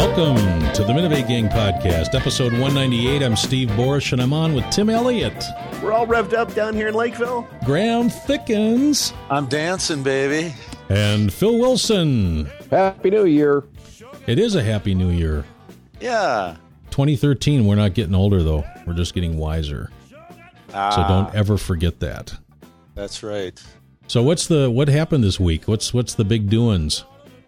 Welcome to the Minute Maid Gang Podcast, episode 198. I'm Steve Borish, and I'm on with Tim Elliott. We're all revved up down here in Lakeville. Graham Thickens. I'm dancing, baby. And Phil Wilson. Happy New Year. It is a Happy New Year. Yeah. 2013, we're not getting older, though. We're just getting wiser. So don't ever forget that. That's right. So what happened this week? What's the big doings?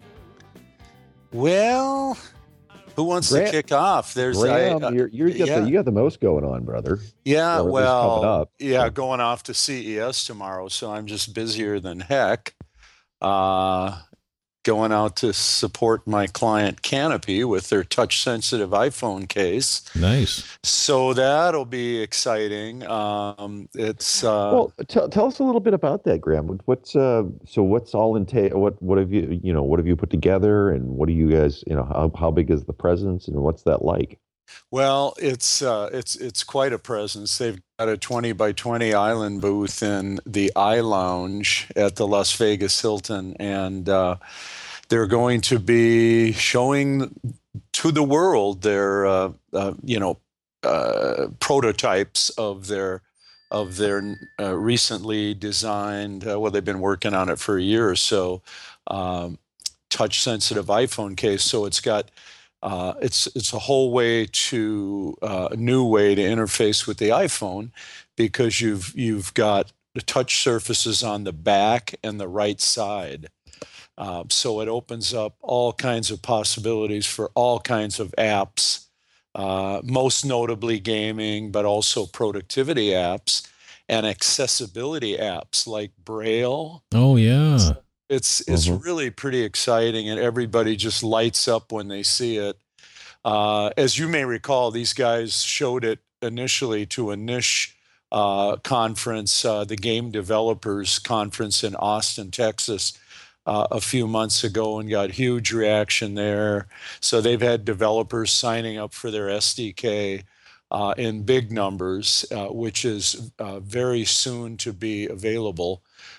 Well, who wants to kick off? Graham, you got the most going on, brother. Yeah, coming up. Going off to CES tomorrow, so I'm just busier than heck. Going out to support my client Canopy with their touch-sensitive iPhone case. Nice. So that'll be exciting. It's well. Tell us a little bit about that, Graham. What's all entail? What have you put together, and what do you guys? How big is the presence, and what's that like? Well, it's quite a presence. They've got a 20 by 20 island booth in the iLounge at the Las Vegas Hilton, and they're going to be showing to the world their prototypes of their recently designed. They've been working on it for a year or so. Touch sensitive iPhone case, so it's got. It's a whole way to a new way to interface with the iPhone, because you've got the touch surfaces on the back and the right side. So it opens up all kinds of possibilities for all kinds of apps, most notably gaming, but also productivity apps and accessibility apps like Braille. Oh, yeah. It's really pretty exciting, and everybody just lights up when they see it. As you may recall, these guys showed it initially to a niche conference, the Game Developers Conference in Austin, Texas, a few months ago, and got huge reaction there. So they've had developers signing up for their SDK in big numbers, which is very soon to be available.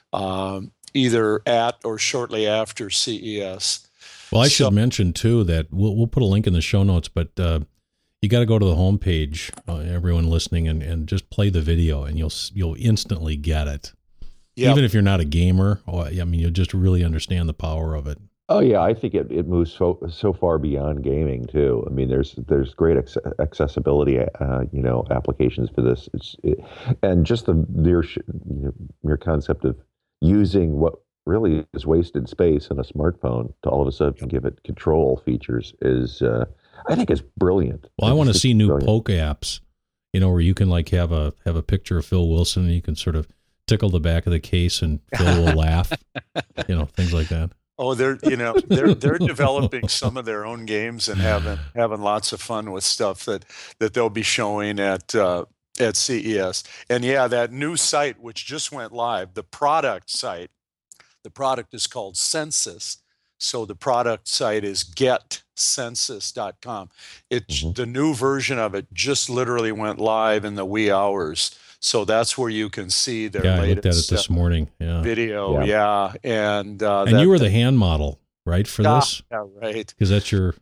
Either at or shortly after CES. Well, I should mention, too, that we'll put a link in the show notes, but you got to go to the homepage, everyone listening, and just play the video, and you'll instantly get it. Yep. Even if you're not a gamer, you'll just really understand the power of it. Oh, yeah, I think it moves so far beyond gaming, too. I mean, there's great accessibility, applications for this. And just the mere concept of using what really is wasted space in a smartphone to all of a sudden give it control features is, I think, is brilliant. Well, I want to see new poke apps, where you can have a picture of Phil Wilson, and you can sort of tickle the back of the case and Phil will laugh, things like that. Oh, they're developing some of their own games and having lots of fun with stuff that they'll be showing at CES. And yeah, that new site which just went live, the product site, the product is called Census. So the product site is getcensus.com. The new version of it just literally went live in the wee hours. So that's where you can see their latest I looked at it this morning. Video. Yeah. And you were the hand model, right, for this? Yeah, right. Because that's your...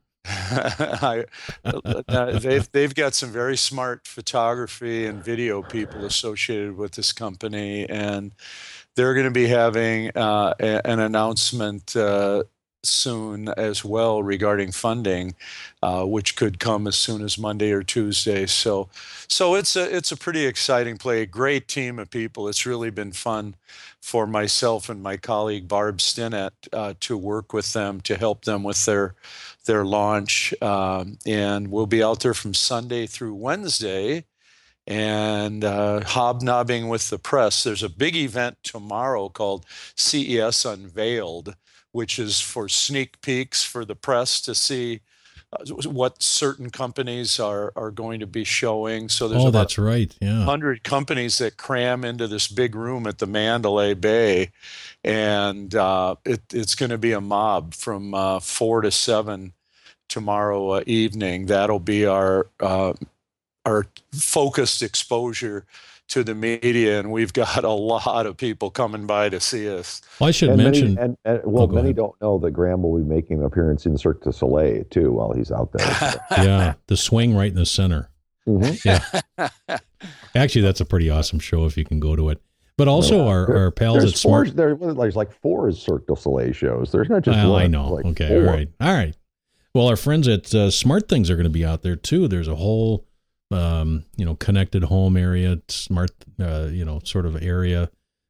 they've got some very smart photography and video people associated with this company, and they're going to be having an announcement soon as well regarding funding, which could come as soon as Monday or Tuesday. So it's a pretty exciting play. A great team of people. It's really been fun for myself and my colleague Barb Stinnett to work with them to help them with their launch, and we'll be out there from Sunday through Wednesday and hobnobbing with the press. There's a big event tomorrow called CES Unveiled, which is for sneak peeks for the press to see what certain companies are going to be showing. So there's that's right. Yeah. 100 companies that cram into this big room at the Mandalay Bay, and it's going to be a mob from 4 to 7 tomorrow evening. That'll be our focused exposure to the media, and we've got a lot of people coming by to see us. Well, I should And mention. many don't know that Graham will be making an appearance in Cirque du Soleil too while he's out there. So. Yeah, the swing right in the center. Mm-hmm. Yeah. Actually, that's a pretty awesome show if you can go to it. But also our pals at Smart. There's like 4 Cirque du Soleil shows. There's not just one. I know. Like okay. 4. All right. Well, our friends at Smart Things are going to be out there too. There's a whole, connected home area, smart, sort of area.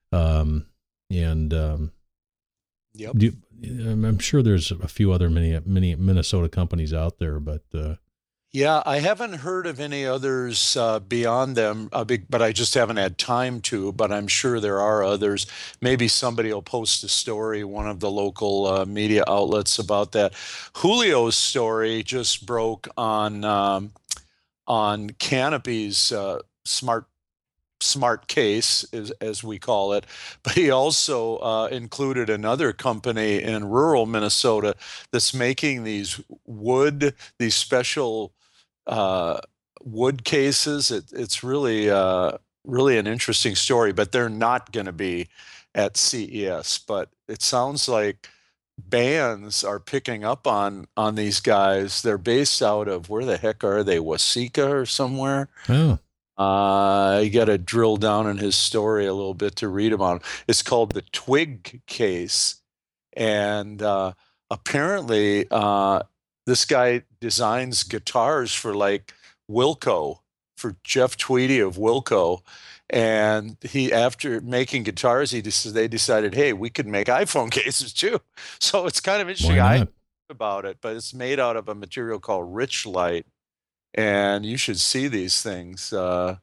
Yep. I'm sure there's a few other many Minnesota companies out there, but yeah, I haven't heard of any others beyond them, but I just haven't had time to. But I'm sure there are others. Maybe somebody will post a story, one of the local media outlets, about that. Julio's story just broke on Canopy's smart case, as we call it, but he also included another company in rural Minnesota that's making these special wood cases. It's really really an interesting story, but they're not going to be at CES. But it sounds like bands are picking up on these guys. They're based out of, where the heck are they? Waseca or somewhere. Oh. You got to drill down in his story a little bit to read about it. It's called the Twig case, and apparently this guy designs guitars for like Wilco, for Jeff Tweedy of Wilco. And after making guitars, they decided, hey, we could make iPhone cases too. So it's kind of interesting. I know about it, but it's made out of a material called Richlite, and you should see these things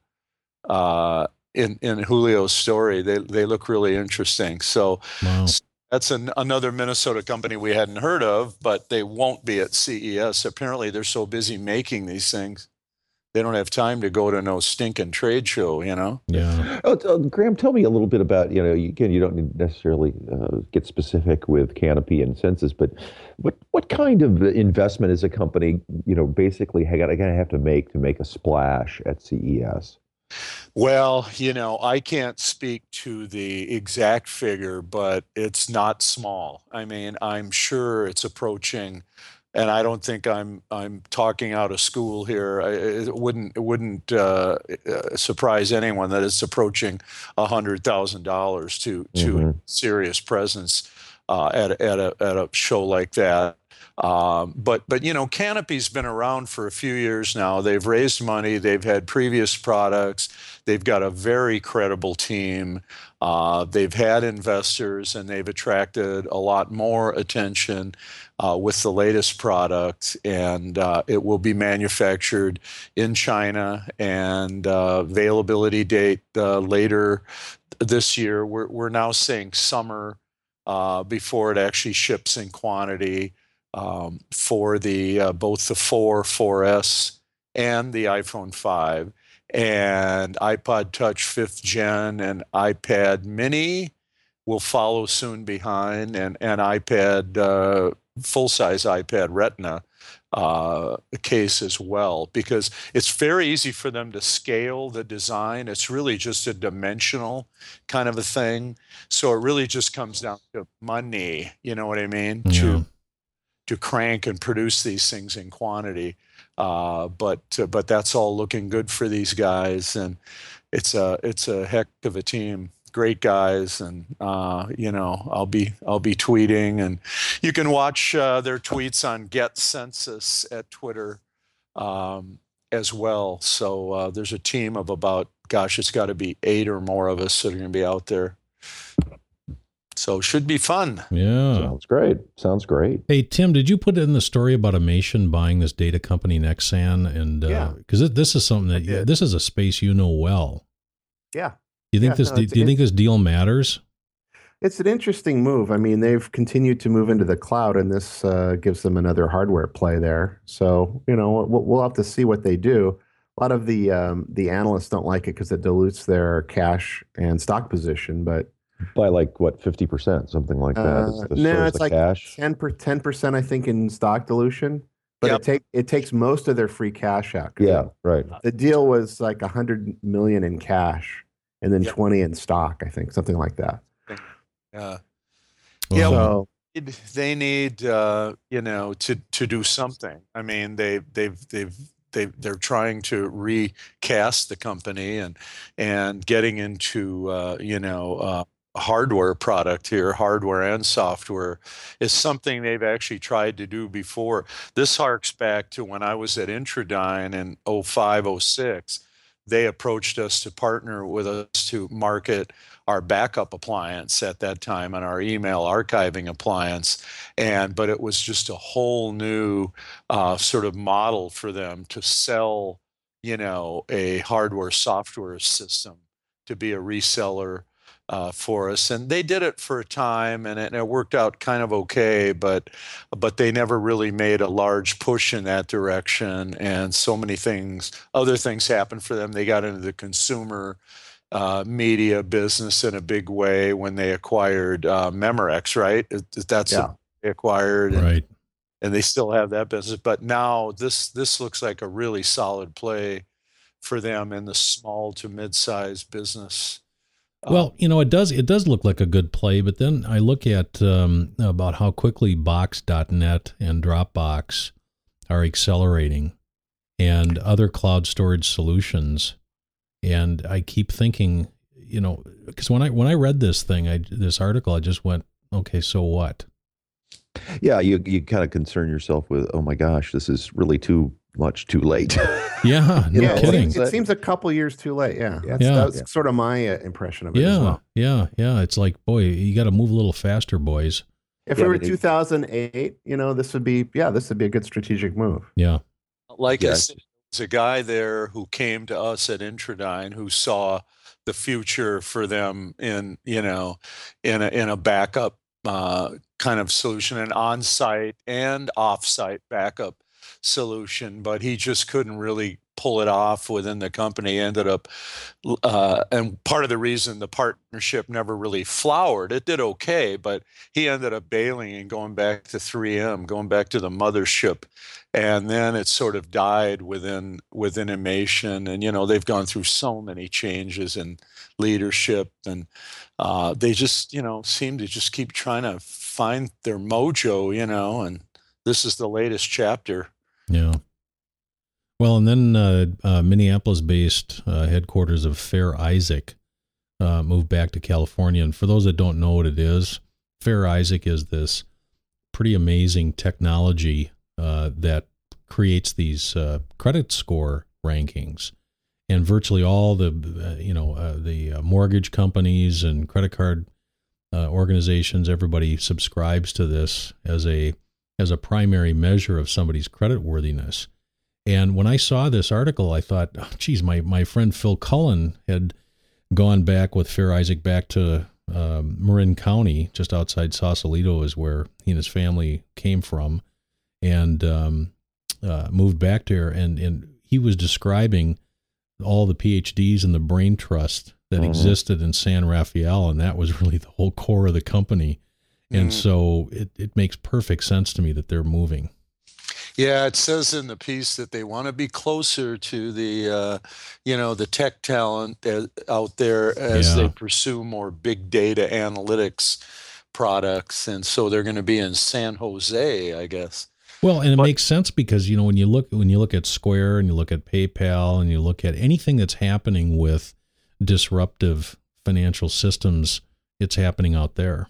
in Julio's story. They look really interesting. So. Wow. That's another Minnesota company we hadn't heard of, but they won't be at CES. Apparently, they're so busy making these things, they don't have time to go to no stinking trade show, Yeah. Graham, tell me a little bit about, again, you don't need necessarily get specific with Canopy and Census, but what kind of investment is a company, basically going to have to make a splash at CES? Well, I can't speak to the exact figure, but it's not small. I mean, I'm sure it's approaching, and I don't think I'm talking out of school here. It wouldn't surprise anyone that it's approaching $100,000 to a serious presence at a show like that. But Canopy's been around for a few years now. They've raised money. They've had previous products. They've got a very credible team. They've had investors, and they've attracted a lot more attention with the latest product. And it will be manufactured in China, and availability date later this year. We're now saying summer before it actually ships in quantity. For both the 4S, and the iPhone 5, and iPod Touch 5th Gen, and iPad Mini will follow soon behind, and iPad full-size iPad Retina case as well, because it's very easy for them to scale the design. It's really just a dimensional kind of a thing, so it really just comes down to money. You know what I mean? Yeah. To crank and produce these things in quantity, but that's all looking good for these guys, and it's a heck of a team, great guys, and I'll be tweeting, and you can watch their tweets on Get Census at Twitter as well. So there's a team of about, it's got to be 8 or more of us that are going to be out there. So should be fun. Yeah. Sounds great. Hey, Tim, did you put in the story about Amation buying this data company, Nexan? And because this is something that this is a space well. Yeah. Do you think this deal matters? It's an interesting move. I mean, they've continued to move into the cloud, and this gives them another hardware play there. So we'll have to see what they do. A lot of the analysts don't like it because it dilutes their cash and stock position, but. By 50%, something like that. No, it's like cash. 10%, I think, in stock dilution. But it takes most of their free cash out. Yeah, right. The deal was like $100 million in cash, and then 20 in stock, I think, something like that. Yeah. Well, So, They need to do something. I mean, they're trying to recast the company and getting into hardware product here, hardware and software, is something they've actually tried to do before. This harks back to when I was at Intradyne in 05, 06. They approached us to partner with us to market our backup appliance at that time and our email archiving appliance. But it was just a whole new sort of model for them to sell, a hardware software system, to be a reseller for us. And they did it for a time, and it worked out kind of okay, but they never really made a large push in that direction. And so many other things happened for them. They got into the consumer media business in a big way when they acquired Memorex, right? That's yeah. they acquired, right. and they still have that business. But now this looks like a really solid play for them in the small to mid-sized business. Well, it does look like a good play, but then I look at about how quickly Box.net and Dropbox are accelerating, and other cloud storage solutions. And I keep thinking, because when I read this article, I just went, okay, so what? Yeah, you kind of concern yourself with, oh my gosh, this is really too late. Yeah, no kidding. It seems a couple years too late. Yeah, that's sort of my impression of it as well. Yeah. It's like, boy, you got to move a little faster, boys. If it were 2008, this would be a good strategic move. Yeah. Like I said, there's a guy there who came to us at Intradyne who saw the future for them in a backup kind of solution, an on-site and off-site backup solution, but he just couldn't really pull it off within the company. Ended up, and part of the reason the partnership never really flowered, it did okay, but he ended up bailing and going back to 3M, going back to the mothership. And then it sort of died within Imation. And, they've gone through so many changes in leadership, and they just, seem to just keep trying to find their mojo, and this is the latest chapter. Yeah. Well, and then Minneapolis-based headquarters of Fair Isaac moved back to California. And for those that don't know what it is, Fair Isaac is this pretty amazing technology that creates these credit score rankings. And virtually all the mortgage companies and credit card organizations, everybody subscribes to this as a primary measure of somebody's credit worthiness. And when I saw this article, I thought, oh, geez, my friend Phil Cullen had gone back with Fair Isaac back to Marin County, just outside Sausalito is where he and his family came from, and moved back there. And he was describing all the PhDs and the brain trust that existed in San Rafael, and that was really the whole core of the company. And so it makes perfect sense to me that they're moving. Yeah, it says in the piece that they want to be closer to the, the tech talent out there as they pursue more big data analytics products. And so they're going to be in San Jose, I guess. Well, and it makes sense because, when you look at Square and you look at PayPal and you look at anything that's happening with disruptive financial systems, it's happening out there.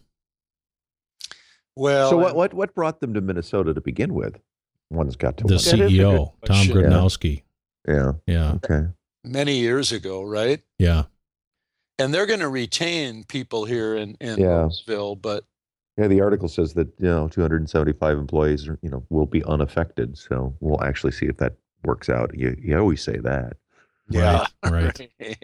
Well, so what brought them to Minnesota to begin with? One's got to the CEO, Tom Grodnowski. Yeah. Okay. Many years ago, right? Yeah. And they're going to retain people here in Louisville, but the article says that 275 employees will be unaffected. So we'll actually see if that works out. You always say that. Yeah. Right.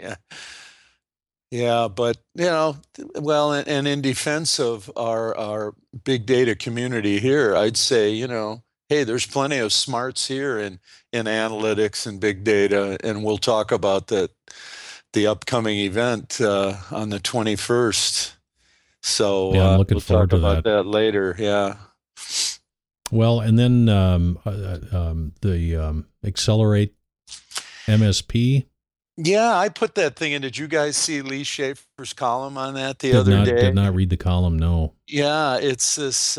Yeah, but well, and in defense of our big data community here, I'd say hey, there's plenty of smarts here in analytics and big data, and we'll talk about the upcoming event on the 21st. So I'm looking forward to that later. Yeah. Well, and then the Accelerate MSP Yeah, I put that thing in. Did you guys see Lee Schaefer's column on that the other day? Did not read the column. No. Yeah, it's this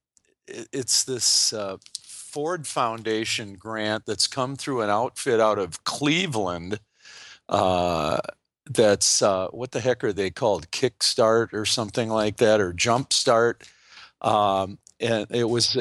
Ford Foundation grant that's come through an outfit out of Cleveland. That's what the heck are they called? Kickstart or something like that, or Jumpstart. And it was,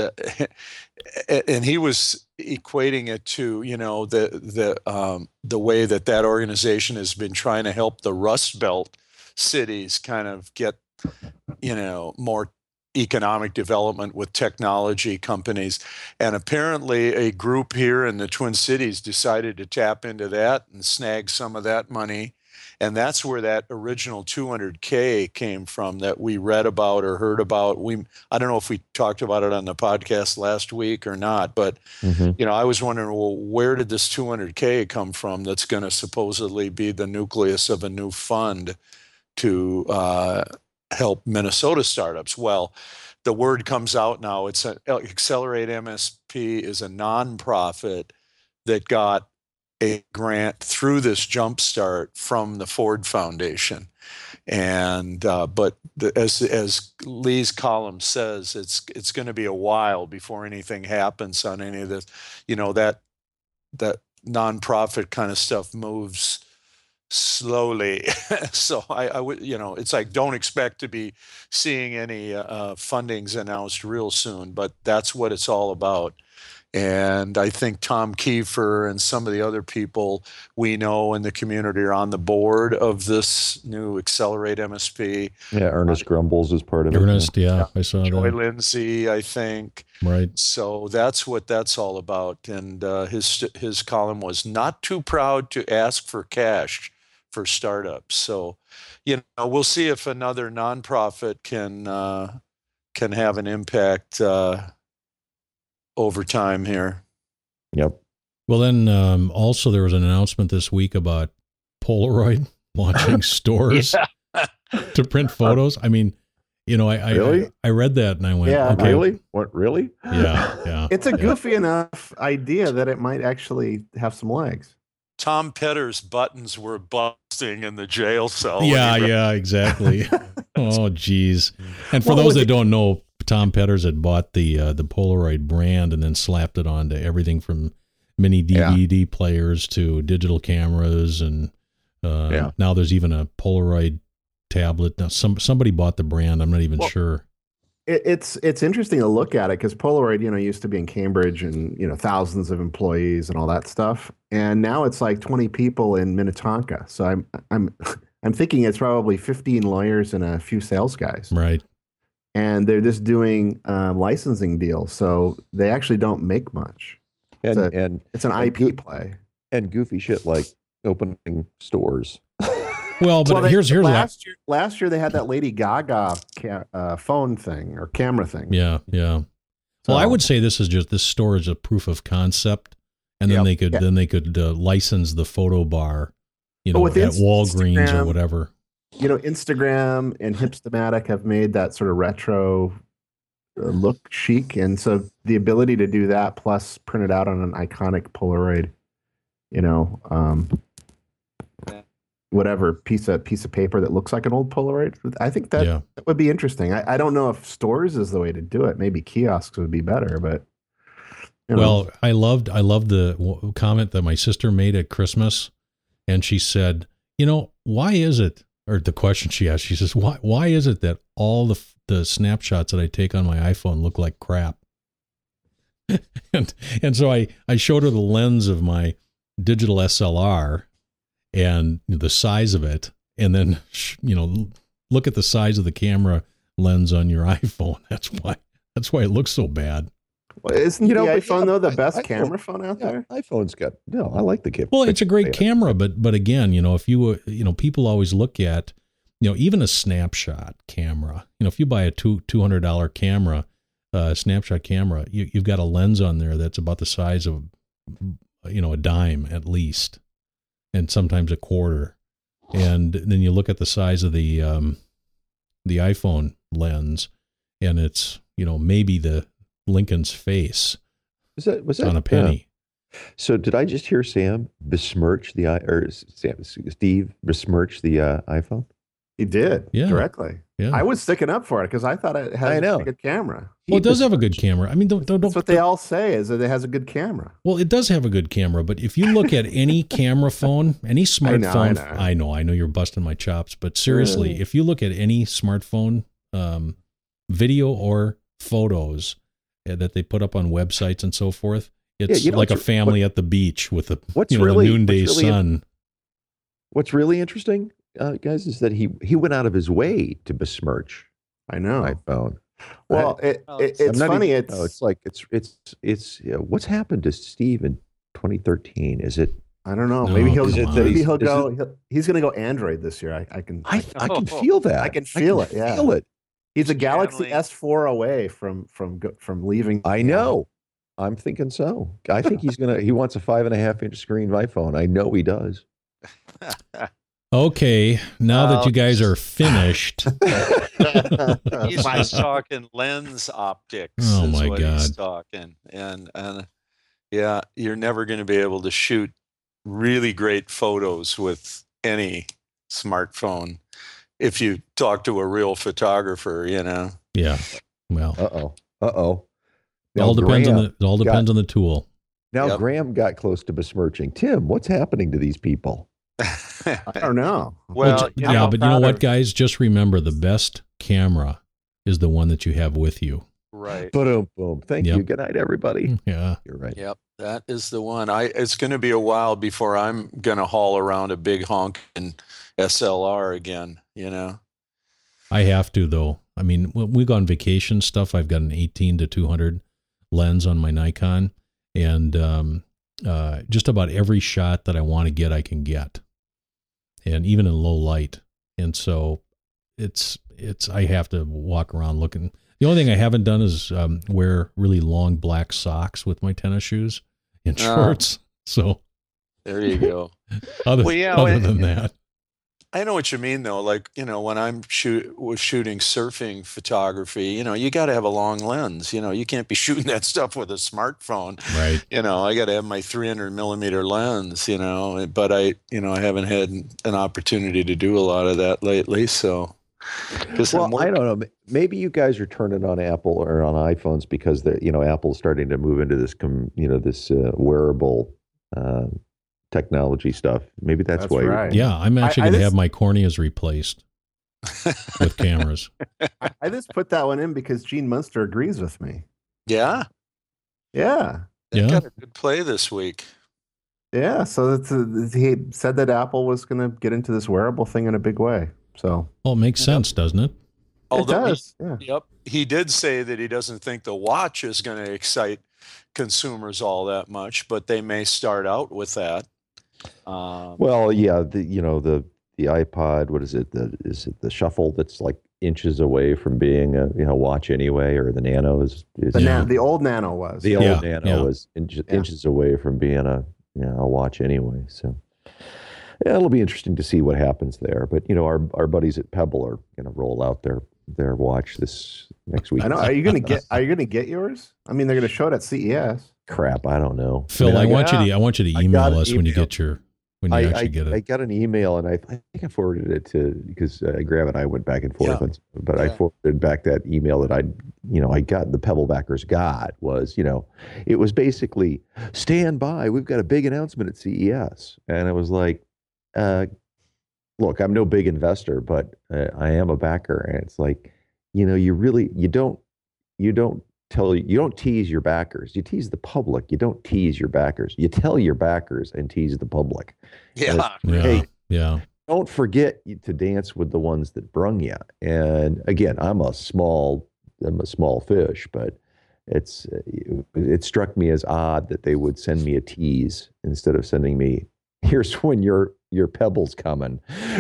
and he was equating it to, you know, the way that organization has been trying to help the Rust Belt cities kind of get, you know, more economic development with technology companies. And apparently a group here in the Twin Cities decided to tap into that and snag some of that money. And that's where that original 200K came from that we read about or heard about. I don't know if we talked about it on the podcast last week or not, but you know, I was wondering, well, where did this 200K come from that's going to supposedly be the nucleus of a new fund to help Minnesota startups? Well, the word comes out now. It's Accelerate MSP is a nonprofit that got a grant through this Jumpstart from the Ford Foundation. And but as Lee's column says, it's going to be a while before anything happens on any of this. You know, that nonprofit kind of stuff moves slowly. So I would, you know, it's like, don't expect to be seeing any fundings announced real soon, but that's what it's all about. And I think Tom Kiefer and some of the other people we know in the community are on the board of this new Accelerate MSP. Yeah, Ernest Grumbles is part of it. Ernest, yeah, I saw Joy that. Lindsay, I think. Right. So that's what that's all about. And his column was not too proud to ask for cash for startups. So, you know, we'll see if another nonprofit can have an impact over time here. Yep. Well, then also there was an announcement this week about Polaroid launching stores to print photos. I mean, you know, I read that and I went, Yeah, okay. Really? What? Really? Yeah. It's a goofy enough idea that it might actually have some legs. Tom Petter's buttons were busting in the jail cell. Yeah, exactly. Oh, geez. And for those that don't know, Tom Petters had bought the Polaroid brand and then slapped it onto everything from mini DVD players to digital cameras, and now there's even a Polaroid tablet. Now somebody bought the brand. I'm not even sure. It's interesting to look at it because Polaroid, you know, used to be in Cambridge and, you know, thousands of employees and all that stuff, and now it's like 20 people in Minnetonka. So I'm thinking it's probably 15 lawyers and a few sales guys. Right. And they're just doing licensing deals, so they actually don't make much. And it's an IP play and goofy shit like opening stores. Well, but here's last year they had that Lady Gaga phone thing or camera thing. Yeah. So, well, I would say this store is a proof of concept, and then they could license the photo bar, you know, at Walgreens Instagram, or whatever. You know, Instagram and Hipstamatic have made that sort of retro look chic, and so the ability to do that plus print it out on an iconic Polaroid, you know, whatever piece of paper that looks like an old Polaroid. I think that would be interesting. I don't know if stores is the way to do it. Maybe kiosks would be better, but you know. Well, I loved the comment that my sister made at Christmas, and she said, you know, why is it? Or the question she asked, she says, why is it that all the snapshots that I take on my iPhone look like crap? and so I showed her the lens of my digital SLR and the size of it, and then, you know, look at the size of the camera lens on your iPhone. That's why it looks so bad. Well, isn't the iPhone though the best camera phone out there? iPhone's got I like the camera. Well, it's a great camera, but again, you know, if you people always look at, you know, even a snapshot camera. You know, if you buy a $200 camera, snapshot camera, you've got a lens on there that's about the size of, you know, a dime at least, and sometimes a quarter. And then you look at the size of the iPhone lens, and it's, you know, maybe the Lincoln's face was that on a penny. So did I just hear Sam besmirch Steve besmirch the iPhone? He did directly. Yeah. I was sticking up for it because I thought it had a good camera. Well, it does have a good camera. I mean, that's what they all say, is that it has a good camera. Well, it does have a good camera, but if you look at any camera phone, any smartphone, I know you're busting my chops, but seriously, if you look at any smartphone video or photos that they put up on websites and so forth, it's like a family at the beach with the noonday sun. What's really interesting, guys, is that he went out of his way to besmirch. I know. iPhone. Well, it's funny. It's what's happened to Steve in 2013? Is it? I don't know. Maybe he'll go. He's going to go Android this year. I can feel that. I can feel it. Yeah. Feel it. He's a Galaxy S4 away from leaving. I know. I'm thinking so. I think he wants a 5.5-inch screen iPhone. I know he does. Okay, now that you guys are finished. He's just talking lens optics. Oh my God. He's talking. And yeah, you're never going to be able to shoot really great photos with any smartphone if you talk to a real photographer, Yeah. Well. Uh-oh. It all depends on the tool. Now Graham got close to besmirching. Tim, what's happening to these people? I don't know. But you know what, guys? Just remember, the best camera is the one that you have with you. Right. Boom, boom. Thank you. Good night, everybody. Yeah. You're right. Yep. That is the one. It's going to be a while before I'm going to haul around a big honking SLR again, I have to, though. I mean, when we go on vacation stuff, I've got an 18-200 lens on my Nikon, and just about every shot that I want to get, I can get, and even in low light. And so I have to walk around looking. The only thing I haven't done is wear really long black socks with my tennis shoes and shorts. So there you go. other than that. I know what you mean, though. Like, when I'm shooting surfing photography, you got to have a long lens. You can't be shooting that stuff with a smartphone. Right. I got to have my 300 millimeter lens, but I haven't had an opportunity to do a lot of that lately. So, I don't know. Maybe you guys are turning on Apple or on iPhones because Apple's starting to move into this, this wearable technology stuff. Maybe that's why. Right. Yeah, I'm actually going to have my corneas replaced with cameras. I just put that one in because Gene Munster agrees with me. Yeah. Yeah. Got a good play this week. Yeah. So he said that Apple was going to get into this wearable thing in a big way. So. Well, it makes sense, doesn't it? It does. Yep. He did say that he doesn't think the watch is going to excite consumers all that much, but they may start out with that. Well, yeah, the iPod, what is it? Is it the Shuffle that's like inches away from being a watch anyway, or the Nano is the old Nano was. The old Nano was inches away from being a watch anyway. So yeah, it'll be interesting to see what happens there. But our buddies at Pebble are going to roll out their watch this next week. I know. Are you going to get yours? I mean, they're going to show it at CES. Crap, I don't know. Phil, I want you to email us when you get when you actually get it. I got an email, and I think I forwarded it because Graham and I went back and forth. But I forwarded back that email that I got. The Pebblebackers got was it was basically, stand by. We've got a big announcement at CES, and it was like, look, I'm no big investor, but I am a backer, and it's like, you don't tease your backers. You tease the public. You don't tease your backers. You tell your backers and tease the public. Yeah. Yeah. Don't forget to dance with the ones that brung you. And again, I'm a small fish, but it struck me as odd that they would send me a tease instead of sending me, here's when your Pebble's coming.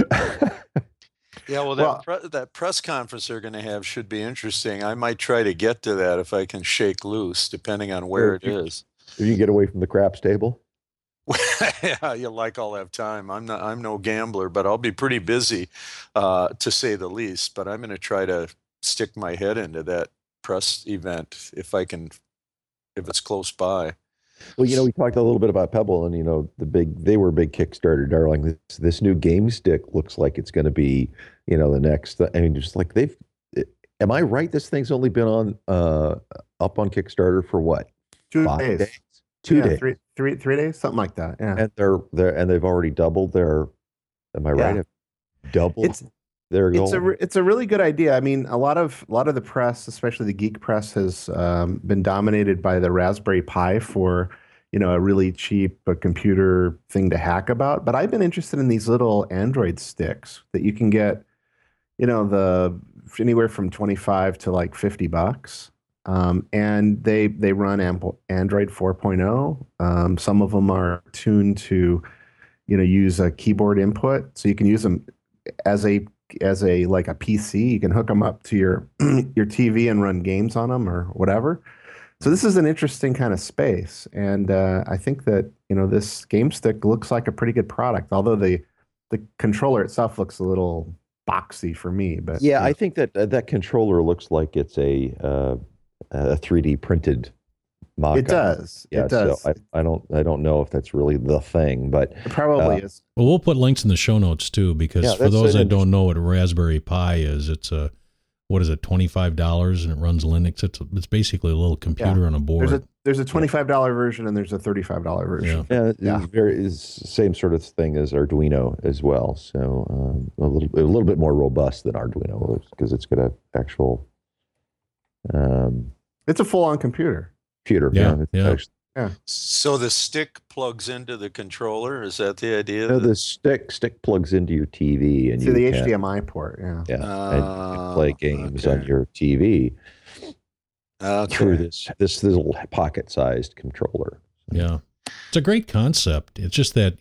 Yeah, that press conference they're going to have should be interesting. I might try to get to that if I can shake loose, depending on where it is. If you get away from the craps table? Yeah, I'll have time. I'm no gambler, but I'll be pretty busy, to say the least. But I'm going to try to stick my head into that press event if it's close by. Well, we talked a little bit about Pebble, and they were a big Kickstarter darling. This new game stick looks like it's going to be, the next. I mean, just like am I right? This thing's only been on up on Kickstarter for what? 2 5 days. 2 days. 3 days, something like that. Yeah. And they've already doubled their. Am I right? Doubled their goal. It's a really good idea. I mean, a lot of the press, especially the geek press, has been dominated by the Raspberry Pi for a really cheap computer thing to hack about. But I've been interested in these little Android sticks that you can get, the anywhere from 25 to like $50. And they run Android 4.0. Some of them are tuned to, use a keyboard input, so you can use them as a like a PC. You can hook them up to your your TV and run games on them or whatever. So this is an interesting kind of space, and I think that this game stick looks like a pretty good product. Although the controller itself looks a little boxy for me, but yeah, I think that controller looks like it's a 3D printed mock-up. It does. Yeah, it does. So I don't know if that's really the thing, but it probably is. Well, we'll put links in the show notes too, because for those that don't know what a Raspberry Pi is, it's $25 and it runs Linux. It's basically a little computer on a board. There's a $25 version and there's a $35 version. Yeah. It's same sort of thing as Arduino as well. So a little bit more robust than Arduino because it's got an actual. It's a full-on computer. Yeah. So the stick plugs into the controller. Is that the idea? No, the stick plugs into your TV, and the HDMI port. Yeah. And you play games on your TV through this little pocket-sized controller. Yeah, it's a great concept. It's just that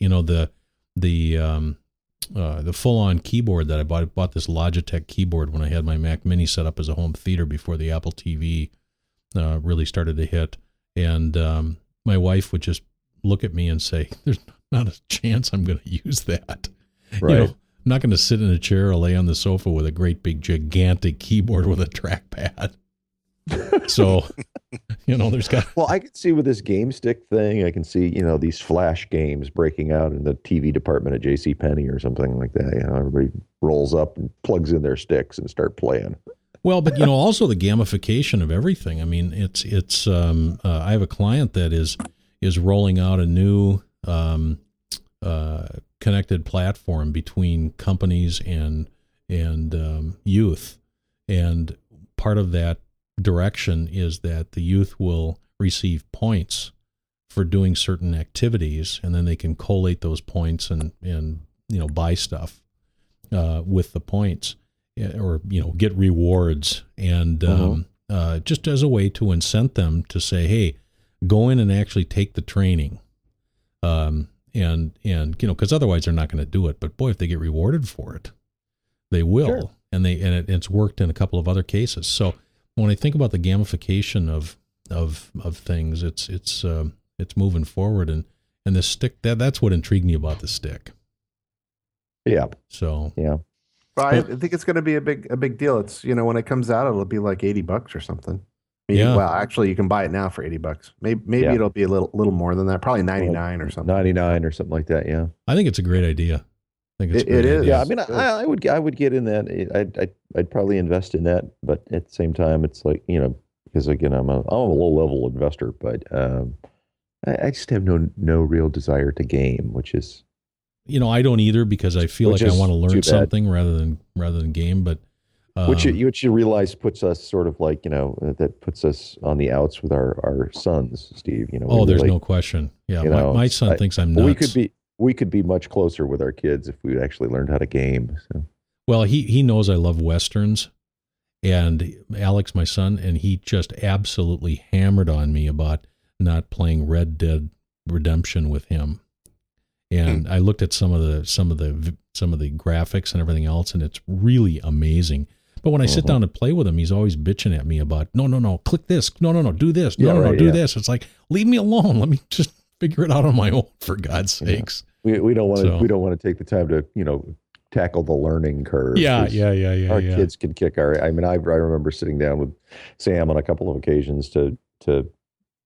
the full-on keyboard that I bought this Logitech keyboard when I had my Mac Mini set up as a home theater before the Apple TV really started to hit. And my wife would just look at me and say, "There's not a chance I'm going to use that." Right. I'm not going to sit in a chair or lay on the sofa with a great big gigantic keyboard with a trackpad. So, there's Well, I can see with this game stick thing, I can see, these flash games breaking out in the TV department at JCPenney or something like that. Everybody rolls up and plugs in their sticks and start playing. Well, but also the gamification of everything. I mean, it's I have a client that is rolling out a new connected platform between companies and youth, and part of that direction is that the youth will receive points for doing certain activities, and then they can collate those points and buy stuff with the points. Or get rewards, and just as a way to incent them to say, hey, go in and actually take the training, and because otherwise they're not going to do it. But boy, if they get rewarded for it, they will. Sure. And it's worked in a couple of other cases. So when I think about the gamification of things, it's moving forward, and the stick that's what intrigued me about the stick. Yeah. So yeah. Well, I think it's going to be a big deal. It's when it comes out, it'll be like $80 or something. Well, actually, you can buy it now for $80. Maybe it'll be a little more than that. Probably 99 or something. 99 or something like that. Yeah. I think it's a great idea. I think it is. Yeah. I mean, I would get in that. I'd probably invest in that, but at the same time, it's like because again, I'm a low level investor, but I just have no real desire to game, which is. I don't either, because I feel like I want to learn something rather than game. But which you realize puts us sort of like that puts us on the outs with our sons, Steve. There's no question. Yeah, my son thinks I'm nuts. We could be much closer with our kids if we actually learned how to game. So. Well, he knows I love Westerns, and Alex, my son, and he just absolutely hammered on me about not playing Red Dead Redemption with him. And I looked at some of the graphics and everything else, and it's really amazing. But when I sit down to play with him, he's always bitching at me about no, click this, no, do this, do this. It's like, leave me alone. Let me just figure it out on my own, for God's sakes. We don't want to take the time to tackle the learning curve. Yeah. Our kids can kick our. I mean, I remember sitting down with Sam on a couple of occasions to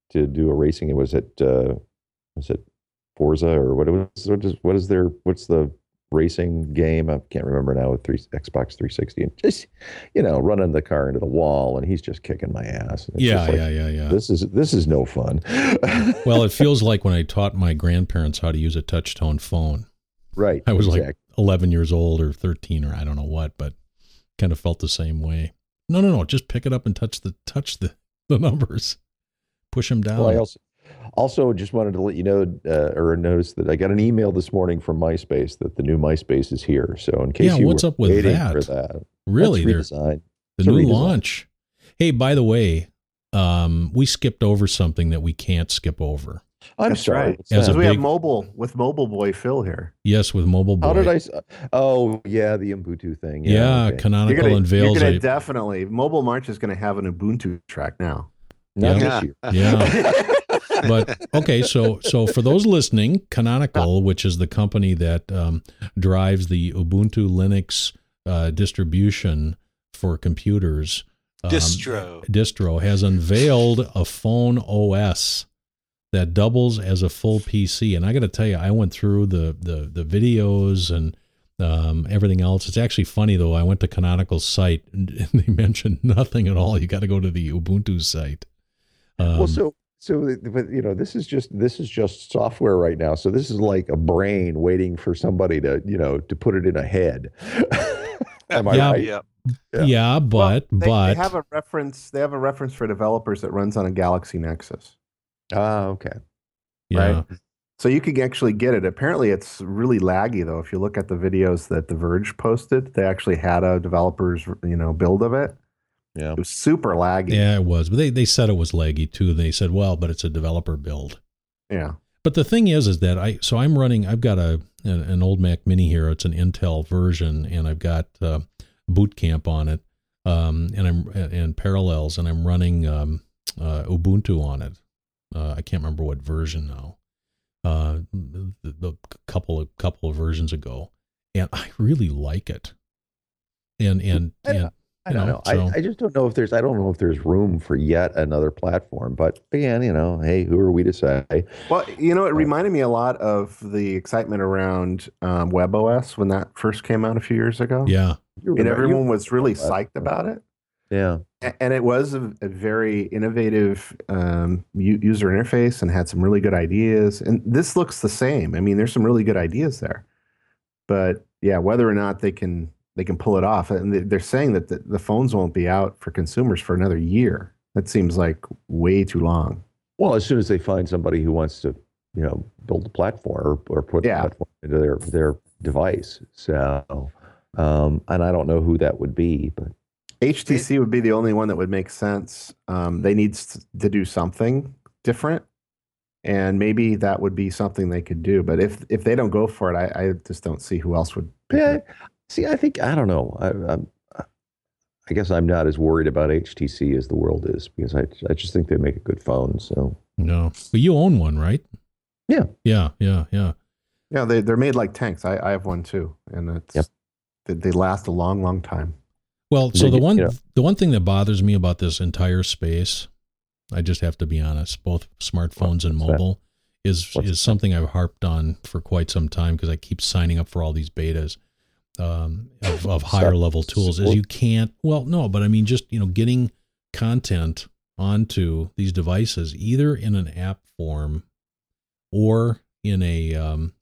to do a racing. Was it Forza or what's the racing game? I can't remember now with Xbox 360, and just running the car into the wall, and he's just kicking my ass. Yeah. This is no fun. Well, it feels like when I taught my grandparents how to use a touch-tone phone. Right. I was like 11 years old or 13 or I don't know what, but kind of felt the same way. No. Just pick it up and touch the numbers. Push them down. Well, I also just wanted to let you know or notice that I got an email this morning from MySpace that the new MySpace is here. So in case what's up with that? For that, really, redesigned. The new launch. Hey, by the way, we skipped over something that we can't skip over. I'm sorry. Right. As we have Mobile Boy Phil here. Yes, with Mobile Boy. How did I? Oh, yeah, the Ubuntu thing. Yeah, okay. Canonical unveils. You're gonna definitely Mobile March is going to have an Ubuntu track now. Not this year. Yeah. But okay, so for those listening, Canonical, which is the company that drives the Ubuntu Linux distribution for computers, distro has unveiled a phone OS that doubles as a full PC. And I got to tell you, I went through the videos and everything else. It's actually funny though. I went to Canonical's site and they mentioned nothing at all. You got to go to the Ubuntu site. But this is just software right now. So this is like a brain waiting for somebody to put it in a head. Am I right? Yeah, but they have a reference. They have a reference for developers that runs on a Galaxy Nexus. Okay. Yeah. Right. So you could actually get it. Apparently, it's really laggy though. If you look at the videos that The Verge posted, they actually had a developer's build of it. Yeah. It was super laggy. Yeah, it was. But they said it was laggy too. They said, well, but it's a developer build. Yeah. But the thing is that I've got an old Mac Mini here. It's an Intel version, and I've got Boot Camp on it, and Parallels, and I'm running Ubuntu on it. I can't remember what version now. The couple of versions ago, and I really like it. And I don't know. I just don't know if there's room for yet another platform. But again, hey, who are we to say? Well, it reminded me a lot of the excitement around WebOS when that first came out a few years ago. Yeah, and everyone was really psyched about it. Yeah, and it was a very innovative user interface and had some really good ideas. And this looks the same. I mean, there's some really good ideas there. But yeah, whether or not they can pull it off. And they're saying that the phones won't be out for consumers for another year. That seems like way too long. Well, as soon as they find somebody who wants to, build a platform or put the platform into their device. So, and I don't know who that would be, but HTC would be the only one that would make sense. They need to do something different, and maybe that would be something they could do. But if they don't go for it, I just don't see who else would pick it. See, I don't know. I guess I'm not as worried about HTC as the world is because I just think they make a good phone. So no, but you own one, right? Yeah. Yeah, they're made like tanks. I have one too, and they last a long, long time. Well, so the one thing that bothers me about this entire space, I just have to be honest, both smartphones and mobile, is something I've harped on for quite some time because I keep signing up for all these betas. Of higher level tools is you can't, well, no, but I mean, just, getting content onto these devices, either in an app form or in a, an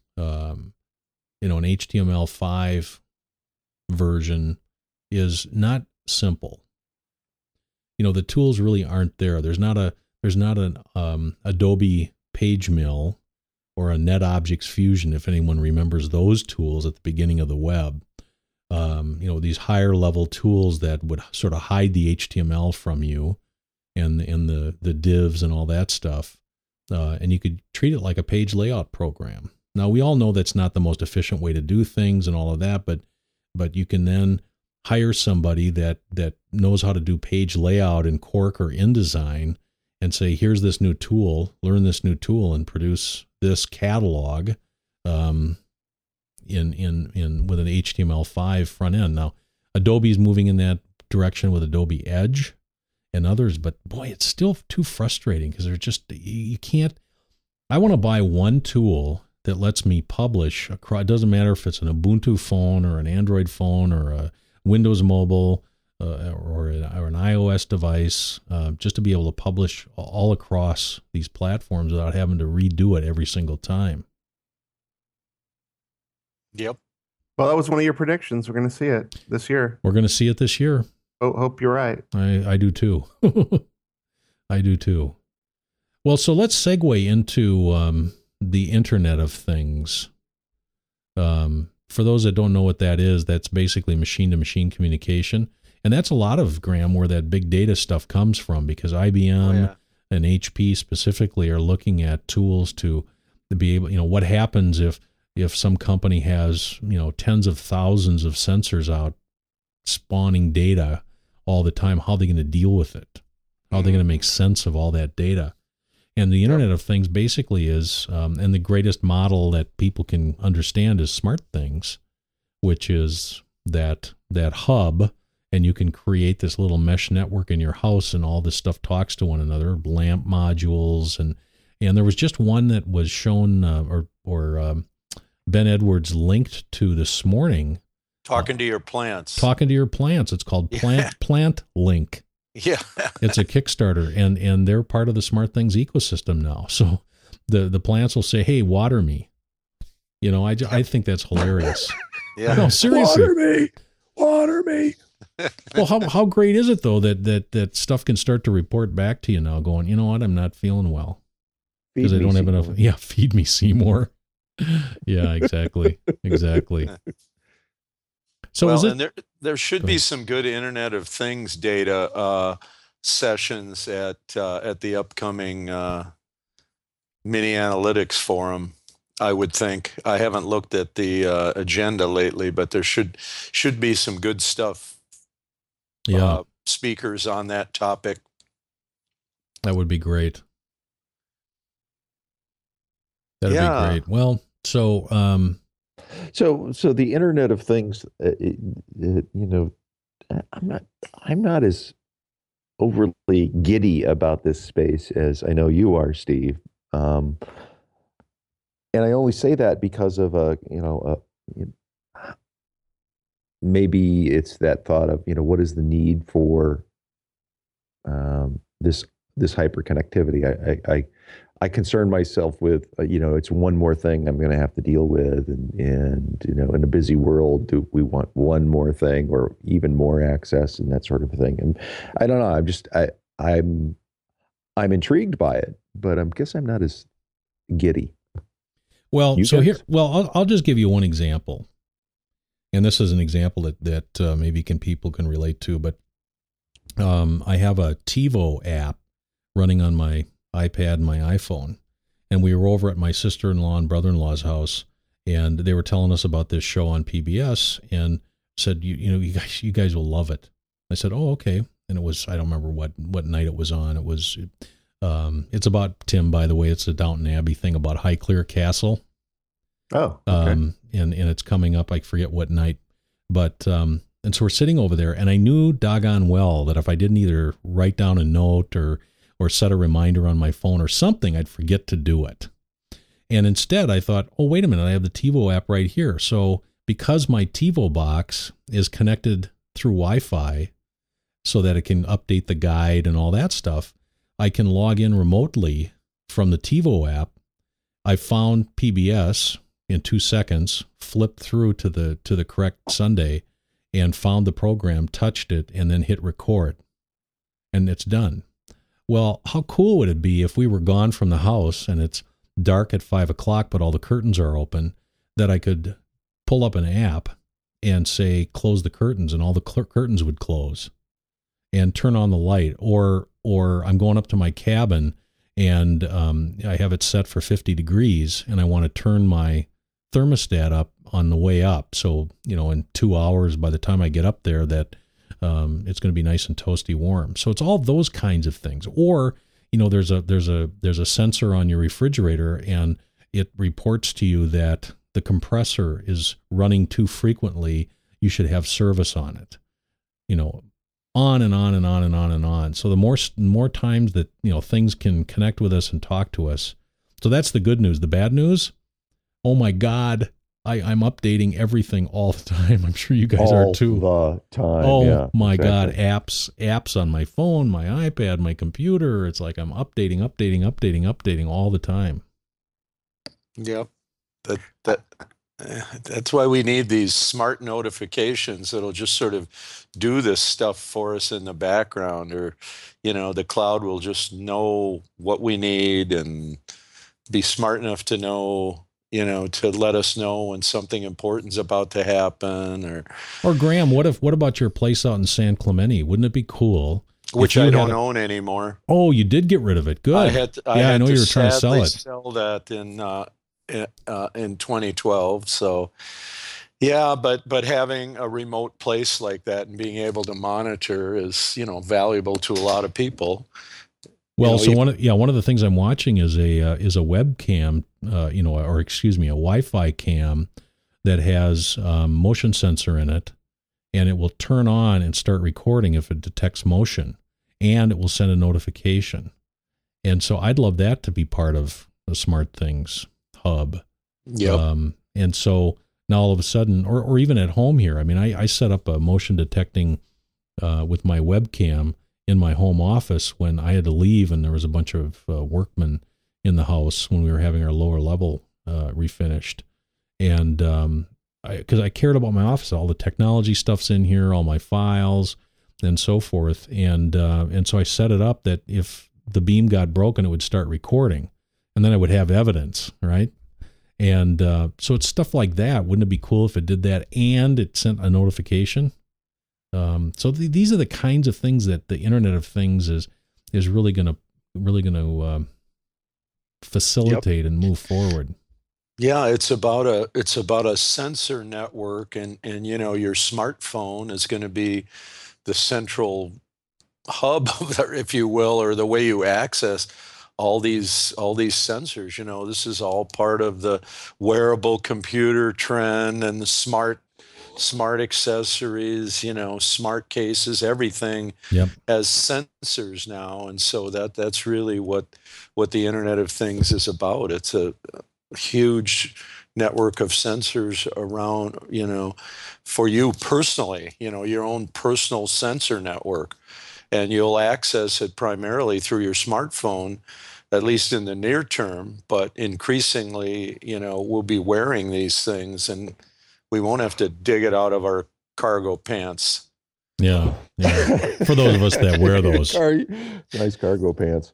HTML5 version is not simple. The tools really aren't there. There's not an Adobe PageMill or a NetObjects Fusion, if anyone remembers those tools at the beginning of the web. These higher level tools that would sort of hide the HTML from you and the divs and all that stuff. And you could treat it like a page layout program. Now, we all know that's not the most efficient way to do things and all of that, but you can then hire somebody that knows how to do page layout in Quark or InDesign and say, here's this new tool, learn this new tool and produce this catalog in with an HTML5 front end. Now, Adobe's moving in that direction with Adobe Edge, and others. But boy, it's still too frustrating because they're just, you can't, I want to buy one tool that lets me publish across. It doesn't matter if it's an Ubuntu phone or an Android phone or a Windows Mobile or an iOS device, just to be able to publish all across these platforms without having to redo it every single time. Yep. Well, that was one of your predictions. We're going to see it this year. We're going to see it this year. Hope you're right. I do too. I do too. Well, so let's segue into the Internet of Things. For those that don't know what that is, that's basically machine-to-machine communication. And that's a lot of, Graham, where that big data stuff comes from, because IBM and HP specifically are looking at tools to be able, what happens if some company has, tens of thousands of sensors out spawning data all the time, how are they going to deal with it? How are they going to make sense of all that data? And the Internet of Things basically is, and the greatest model that people can understand is SmartThings, which is that hub, and you can create this little mesh network in your house, and all this stuff talks to one another, lamp modules, and there was just one that was shown, or Ben Edwards linked to this morning. Talking to your plants. Talking to your plants. It's called Plant Link. Yeah. It's a Kickstarter, and they're part of the SmartThings ecosystem now. So the plants will say, "Hey, water me." I think that's hilarious. Yeah. No, seriously. Water me. Well, how great is it though that stuff can start to report back to you now, going, you know what, I'm not feeling well because I don't have enough. Yeah, feed me, Seymour. Yeah, exactly. So and there should be some good Internet of Things data sessions at the upcoming Mini Analytics Forum. I would think. I haven't looked at the agenda lately, but there should be some good stuff. Yeah, speakers on that topic. That would be great. That'd be great. Well, so the Internet of Things, I'm not as overly giddy about this space as I know you are, Steve. And I only say that because of maybe it's that thought of, what is the need for this hyperconnectivity? I concern myself with, it's one more thing I'm going to have to deal with. And in a busy world, do we want one more thing or even more access and that sort of thing? And I don't know. I'm intrigued by it, but I guess I'm not as giddy. Well, I'll just give you one example. And this is an example that maybe people can relate to, but I have a TiVo app running on my iPad and my iPhone, and we were over at my sister-in-law and brother-in-law's house, and they were telling us about this show on PBS, and said, you guys will love it. I said, oh, okay. And it was, I don't remember what night it was on. It was, it's about, Tim, by the way, it's a Downton Abbey thing about Highclere Castle. Oh, okay. And it's coming up, I forget what night, but, and so we're sitting over there, and I knew doggone well that if I didn't either write down a note or set a reminder on my phone or something, I'd forget to do it. And instead I thought, oh, wait a minute, I have the TiVo app right here. So because my TiVo box is connected through Wi-Fi so that it can update the guide and all that stuff, I can log in remotely from the TiVo app. I found PBS in 2 seconds, flipped through to the correct Sunday and found the program, touched it, and then hit record. And it's done. Well, how cool would it be if we were gone from the house and it's dark at 5 o'clock, but all the curtains are open, that I could pull up an app and say, close the curtains, and all the curtains would close, and turn on the light. Or I'm going up to my cabin and I have it set for 50 degrees and I want to turn my thermostat up on the way up. So, in 2 hours, by the time I get up there, that it's going to be nice and toasty warm. So it's all those kinds of things. Or, there's a sensor on your refrigerator and it reports to you that the compressor is running too frequently. You should have service on it. on and on and on and on and on. So the more times that, things can connect with us and talk to us. So that's the good news. The bad news, oh my God, I'm updating everything all the time. I'm sure you guys are too. All the time. Oh yeah, my exactly. God, apps on my phone, my iPad, my computer. It's like I'm updating all the time. Yep. That's why we need these smart notifications that'll just sort of do this stuff for us in the background, or, the cloud will just know what we need and be smart enough to know, to let us know when something important's about to happen. Or Graham, what about your place out in San Clemente? Wouldn't it be cool? Which I don't own anymore. Oh, you did get rid of it. Good. I know you were trying to sell it. Sell that in 2012. So yeah, but having a remote place like that and being able to monitor is, valuable to a lot of people. Well, one of the things I'm watching is a webcam, a Wi-Fi cam that has motion sensor in it, and it will turn on and start recording if it detects motion, and it will send a notification. And so I'd love that to be part of the SmartThings hub. Yep. And so now all of a sudden, or even at home here, I mean, I set up a motion detecting with my webcam in my home office when I had to leave, and there was a bunch of workmen in the house when we were having our lower level refinished. And because I cared about my office, all the technology stuff's in here, all my files and so forth. And so I set it up that if the beam got broken, it would start recording, and then I would have evidence, right? And so it's stuff like that. Wouldn't it be cool if it did that and it sent a notification? So these are the kinds of things that the Internet of Things is really going to facilitate and move forward. Yeah, it's about a sensor network, and your smartphone is going to be the central hub, if you will, or the way you access all these sensors. This is all part of the wearable computer trend and the smart accessories, smart cases, everything has sensors now. And so that's really what the Internet of Things is about. It's a huge network of sensors around, for you personally, your own personal sensor network. And you'll access it primarily through your smartphone, at least in the near term, but increasingly, we'll be wearing these things, and we won't have to dig it out of our cargo pants. Yeah. For those of us that wear those. Nice cargo pants.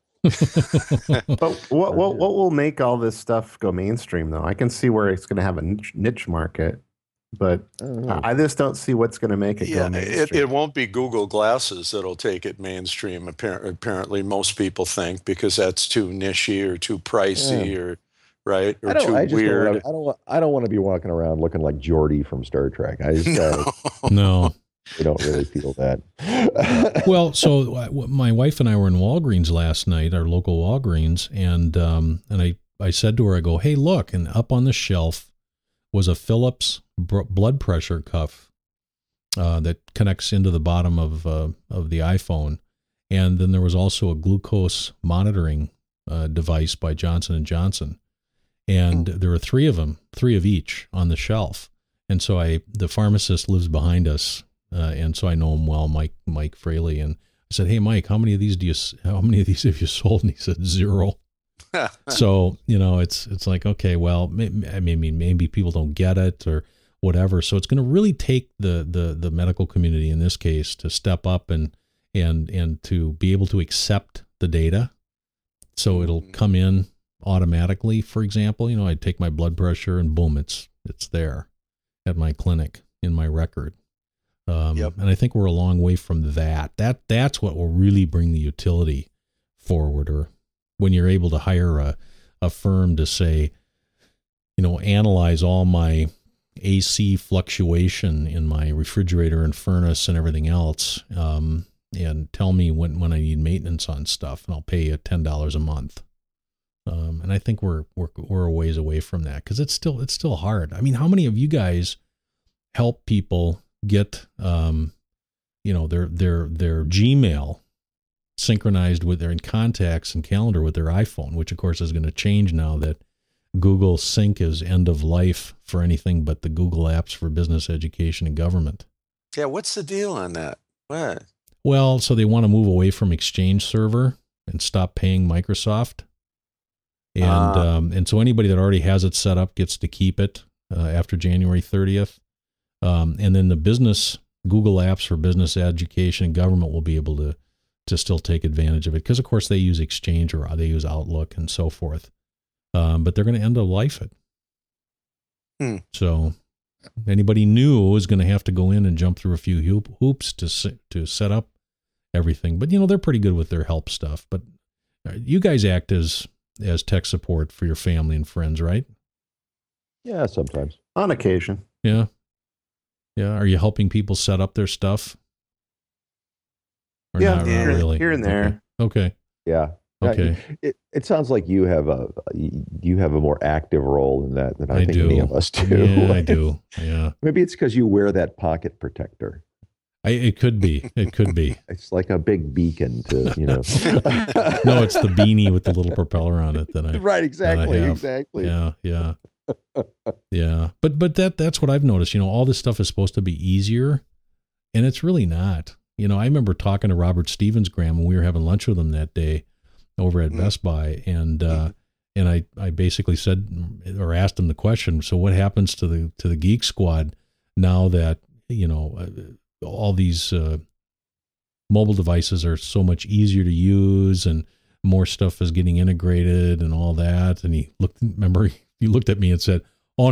But what will make all this stuff go mainstream, though? I can see where it's going to have a niche market, but I just don't see what's going to make it go mainstream. It won't be Google Glasses that'll take it mainstream, apparently most people think, because that's too nichey or too pricey or right? Or too weird. I don't want to be walking around looking like Geordi from Star Trek. I just no. I don't really feel that. Well, so my wife and I were in Walgreens last night, our local Walgreens, and I said to her, I go, hey, look, and up on the shelf was a Philips blood pressure cuff that connects into the bottom of the iPhone, and then there was also a glucose monitoring device by Johnson & Johnson. And there were three of them, three of each on the shelf. And so the pharmacist lives behind us, and so I know him well, Mike Fraley. And I said, hey, Mike, how many of these have you sold? And he said 0. So, it's like, okay, well, maybe people don't get it or whatever. So it's going to really take the medical community in this case to step up and to be able to accept the data. So it'll come in automatically. For example, I take my blood pressure and boom, it's there at my clinic in my record. And I think we're a long way from that. That's what will really bring the utility forward, or when you're able to hire a firm to say, analyze all my AC fluctuation in my refrigerator and furnace and everything else, and tell me when I need maintenance on stuff, and I'll pay you $10 a month. And I think we're a ways away from that, because it's still hard. I mean, how many of you guys help people get their Gmail synchronized with their contacts and calendar with their iPhone, which of course is going to change now that Google Sync is end of life for anything but the Google apps for business, education, and government. Yeah, what's the deal on that? What? Well, so they want to move away from Exchange Server and stop paying Microsoft. And so anybody that already has it set up gets to keep it after January 30th. And then the business, Google Apps for business, education, and government will be able to still take advantage of it because, of course, they use Exchange or they use Outlook and so forth. But they're going to end of life it. So anybody new is going to have to go in and jump through a few hoops to set up everything. But, they're pretty good with their help stuff. But you guys act as tech support for your family and friends, right? Yeah, sometimes. On occasion. Yeah. Yeah. Are you helping people set up their stuff? Or not really? Here and there. Okay. Yeah. Okay. It sounds like you have a more active role in that than I think do. any of us do. Yeah, I do. Yeah. Maybe it's because you wear that pocket protector. It could be. It could be. It's like a big beacon to, No, it's the beanie with the little propeller on it that I. Right. Exactly. That I have. Exactly. Yeah. Yeah. Yeah. But that's what I've noticed. All this stuff is supposed to be easier, and it's really not. I remember talking to Robert Stevens Graham when we were having lunch with him that day over at Best Buy, and I basically said or asked him the question. So what happens to the Geek Squad now that all these mobile devices are so much easier to use and more stuff is getting integrated and all that? And he looked at me and said, "Oh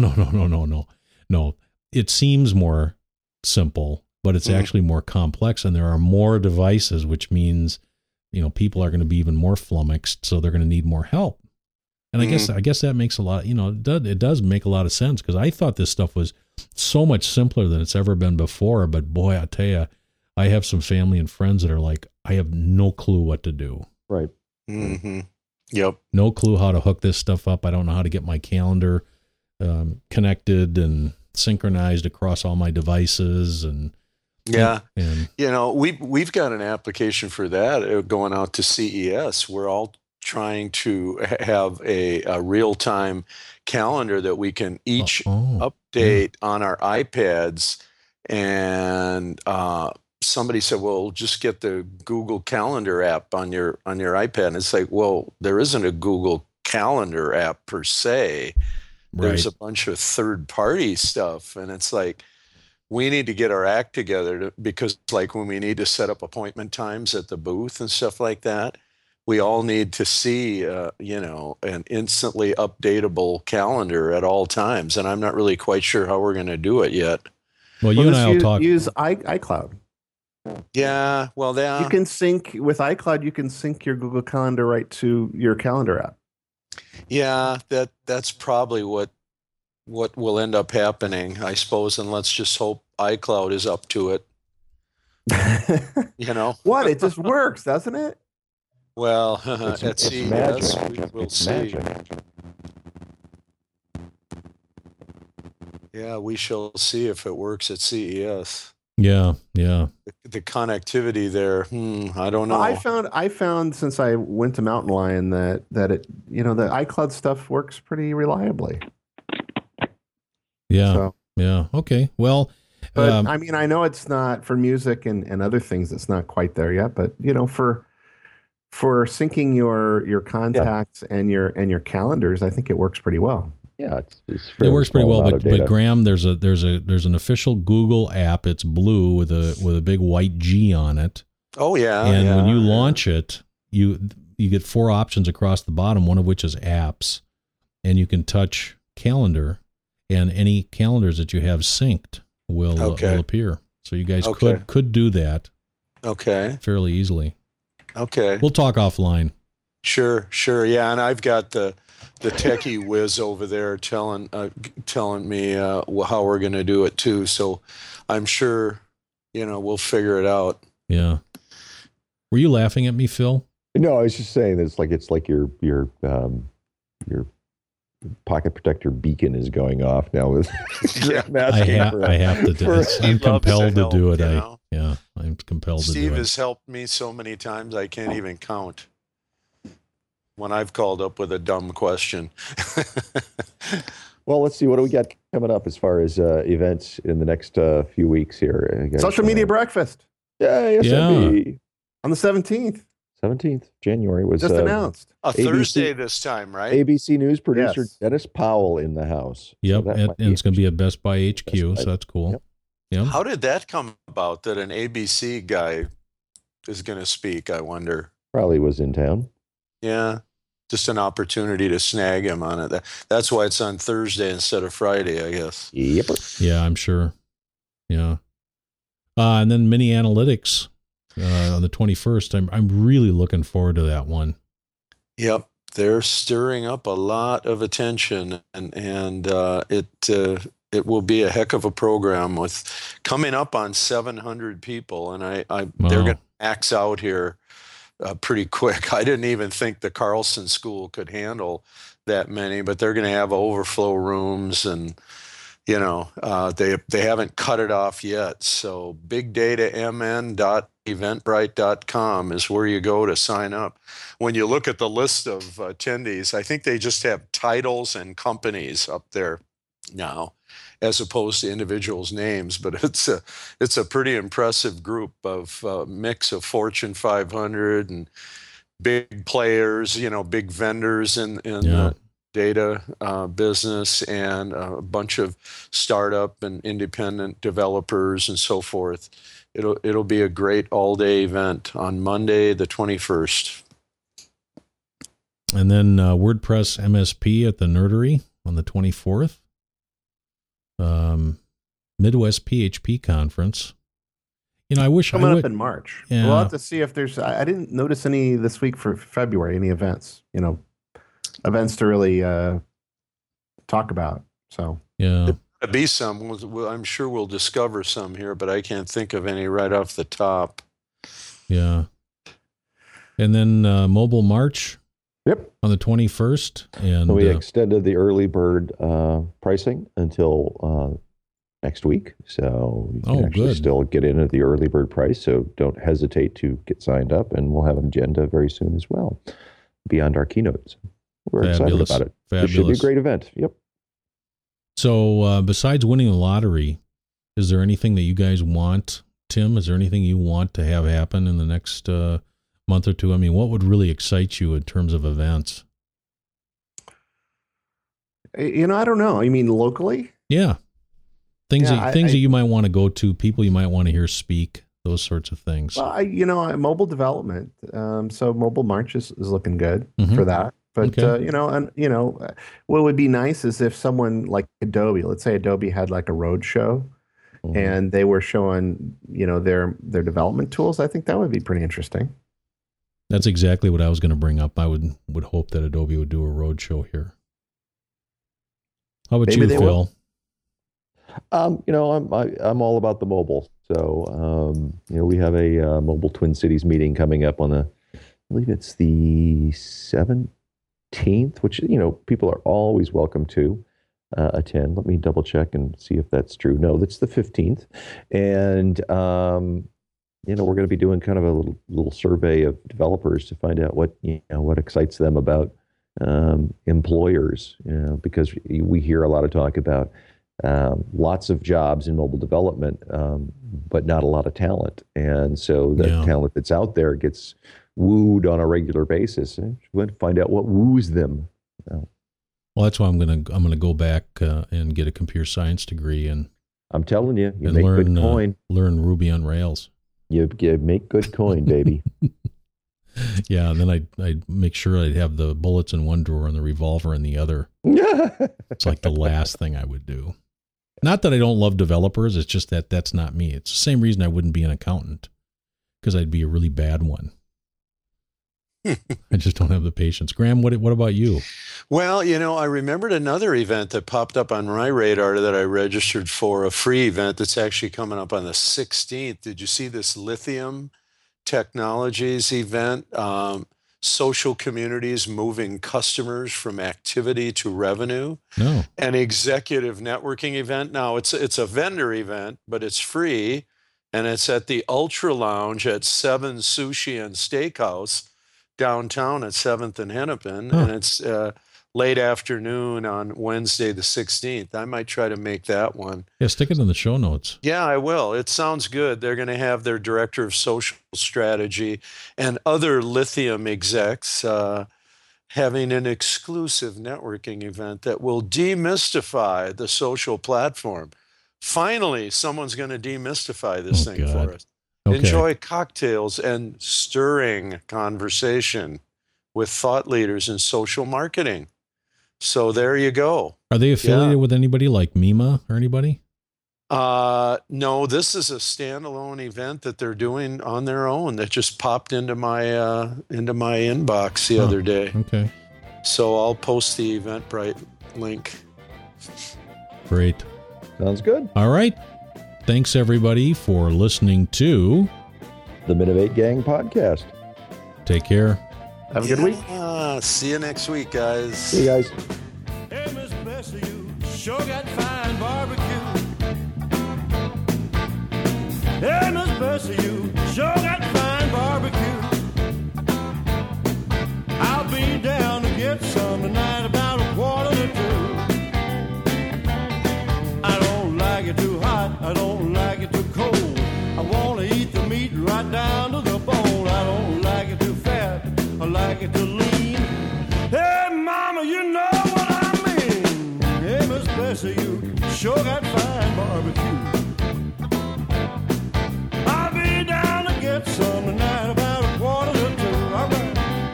no. It seems more simple, but it's actually more complex, and there are more devices, which means." People are going to be even more flummoxed, so they're going to need more help. And I guess that makes a lot, it does make a lot of sense because I thought this stuff was so much simpler than it's ever been before. But boy, I tell you, I have some family and friends that are like, I have no clue what to do. Right. Mm-hmm. Yep. No clue how to hook this stuff up. I don't know how to get my calendar connected and synchronized across all my devices and. Yeah. We've got an application for that going out to CES. We're all trying to have a real-time calendar that we can each update on our iPads. And somebody said, well, just get the Google Calendar app on your iPad. And it's like, well, there isn't a Google Calendar app per se. There's a bunch of third-party stuff. And it's like, we need to get our act together because like when we need to set up appointment times at the booth and stuff like that, we all need to see, an instantly updatable calendar at all times. And I'm not really quite sure how we're going to do it yet. Well, you and I will talk. Use iCloud. Yeah. Well, you can sync with iCloud. You can sync your Google Calendar right to your calendar app. Yeah, that's probably what will end up happening, I suppose, and let's just hope iCloud is up to it. What? It just works, doesn't it? Well, at CES, we'll see. Yeah, we shall see if it works at CES. Yeah. The connectivity there, I don't know. I found since I went to Mountain Lion that it, the iCloud stuff works pretty reliably. Yeah. So, yeah. Okay. Well, but I know it's not for music and other things. It's not quite there yet. But for syncing your contacts and your calendars, I think it works pretty well. Yeah, it works pretty well. But Graham, there's an official Google app. It's blue with a big white G on it. Oh yeah. And when you launch it, you get 4 options across the bottom. One of which is apps, and you can touch calendar. And any calendars that you have synced will appear. So you guys could do that. Okay. Fairly easily. Okay. We'll talk offline. Sure. Yeah, and I've got the techie whiz over there telling me how we're going to do it too. So I'm sure we'll figure it out. Yeah. Were you laughing at me, Phil? No, I was just saying that it's like your pocket protector beacon is going off now with I have to do it. I'm compelled to do it. Yeah, I'm compelled to do Steve it. has helped me so many times I can't even count when I've called up with a dumb question. Well, let's see. What do we got coming up as far as events in the next few weeks here? Guys, Social Media Breakfast. Yay, SMB. On the 17th. 17th January was just announced. A Thursday this time, right? ABC News producer Yes. Dennis Powell in the house. Yep, So and it's going to be at Best Buy HQ, Best Buy. so that's cool. Yep. Yep. How did that come about that an ABC guy is going to speak, I wonder? Probably was in town. Yeah, just an opportunity to snag him on it. That's why it's on Thursday instead of Friday, I guess. Yep. Yeah, I'm sure. Yeah. And then Mini Analytics on the 21st. I'm really looking forward to that one. Yep, they're stirring up a lot of attention, and it will be a heck of a program with coming up on 700 people, and they're going to max out here pretty quick. I didn't even think the Carlson School could handle that many, but they're going to have overflow rooms, and they haven't cut it off yet. So bigdatamn.eventbrite.com is where you go to sign up. When you look at the list of attendees, I think they just have titles and companies up there now, as opposed to individuals' names. But it's a pretty impressive group of mix of Fortune 500 and big players, big vendors in the data business, and a bunch of startup and independent developers and so forth. It'll be a great all-day event on Monday, the 21st. And then WordPress MSP at the Nerdery on the 24th. Midwest PHP Conference. I wish coming up in March. Yeah. We'll have to see if there's. I didn't notice any this week for February. Any events? Events to really talk about. So yeah, there'll be some. I'm sure we'll discover some here, but I can't think of any right off the top. Yeah. And then Mobile March. Yep. On the 21st, and we extended the early bird pricing until next week, so you can actually still get in at the early bird price. So don't hesitate to get signed up, and we'll have an agenda very soon as well, beyond our keynotes. We're excited about it. Fabulous. It should be a great event. Yep. So besides winning the lottery, is there anything that you guys want, Tim? Is there anything you want to have happen in the next month or two? I mean, what would really excite you in terms of events? I don't know. You mean locally? Yeah. Things that you might want to go to, people you might want to hear speak, those sorts of things. Well, mobile development. So Mobile March is looking good for that. But, what would be nice is if someone like Adobe, let's say Adobe had like a road show and they were showing, their development tools. I think that would be pretty interesting. That's exactly what I was going to bring up. I would hope that Adobe would do a road show here. How about you, Phil? I'm all about the mobile. So, we have a mobile Twin Cities meeting coming up on I believe it's the 17th, which, people are always welcome to attend. Let me double check and see if that's true. No, that's the 15th. And, we're going to be doing kind of a little survey of developers to find out what excites them about employers, because we hear a lot of talk about lots of jobs in mobile development, but not a lot of talent. And so the talent that's out there gets wooed on a regular basis. And we want to find out what woos them. Well, that's why I'm gonna go back and get a computer science degree, and I'm telling you, make good coin. Learn Ruby on Rails. You make good coin, baby. Yeah, and then I'd make sure I'd have the bullets in one drawer and the revolver in the other. It's like the last thing I would do. Not that I don't love developers, it's just that that's not me. It's the same reason I wouldn't be an accountant, because I'd be a really bad one. I just don't have the patience. Graham, what about you? Well, I remembered another event that popped up on my radar that I registered for, a free event that's actually coming up on the 16th. Did you see this Lithium Technologies event? Social communities moving customers from activity to revenue. No. An executive networking event. Now, it's a vendor event, but it's free. and it's at the Ultra Lounge at 7 Sushi and Steakhouse downtown at 7th and Hennepin, and it's late afternoon on Wednesday the 16th. I might try to make that one. Yeah, stick it in the show notes. Yeah, I will. It sounds good. They're going to have their director of social strategy and other lithium execs having an exclusive networking event that will demystify the social platform. Finally, someone's going to demystify this thing for us. Okay. Enjoy cocktails and stirring conversation with thought leaders in social marketing. So there you go. Are they affiliated with anybody like Mima or anybody? No, this is a standalone event that they're doing on their own that just popped into my inbox the other day. Okay. So I'll post the Eventbrite link. Great. Sounds good. All right. Thanks everybody for listening to the Minnov8 Gang podcast. Take care. Have a good week. See you next week, guys. See you guys. Hey, Miss Bessie, you sure got fine barbecue. Hey, Miss Bessie, you sure got fine barbecue. I'll be down to get some tonight about 1:45. I don't like it too hot, I don't like it too cold. I want to eat the meat right down to the bone. I don't like it too fat, I like it too lean. Hey, mama, you know what I mean. Hey, Miss Bessie, you sure got fine barbecue. I'll be down to get some tonight about 1:45. All right.